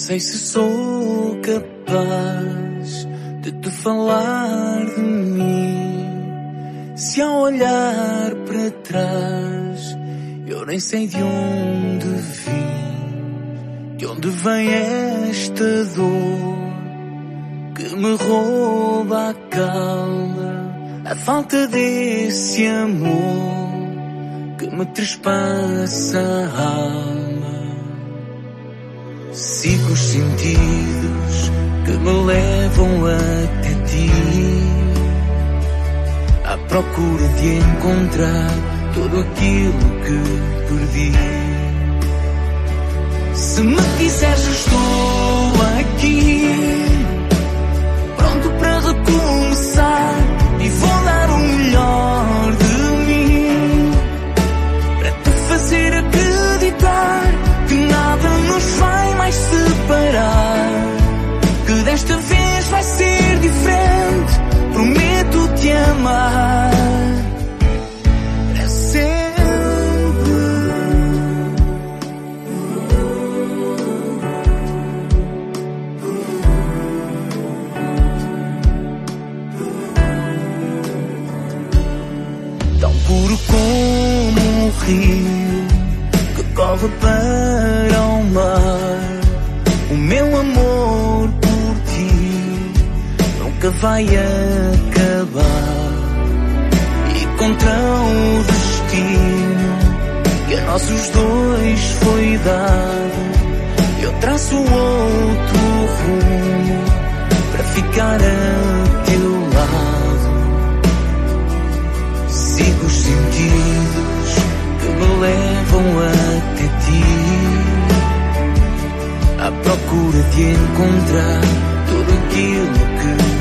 sei se sou capaz de te falar de mim, se ao olhar para trás eu nem sei de onde vim, de onde vem esta dor que me rouba a calma, a falta desse amor que me trespassa a alma. Sigo os sentidos que me levam até ti, à procura de encontrar tudo aquilo que perdi. Se me quiseres, estou aqui, pronto para recomeçar, e vou dar o melhor de mim para te fazer acreditar que nada nos vai mais separar, que desta vez vai ser diferente. Prometo te amar para sempre. Tão puro como um rio que corre para o mar, o meu amor por ti nunca vai acabar. E contra o destino que a nossos dois foi dado, eu traço outro rumo para ficar a teu lado. Sigo os sentidos que me levam até ti, à procura de encontrar tudo aquilo que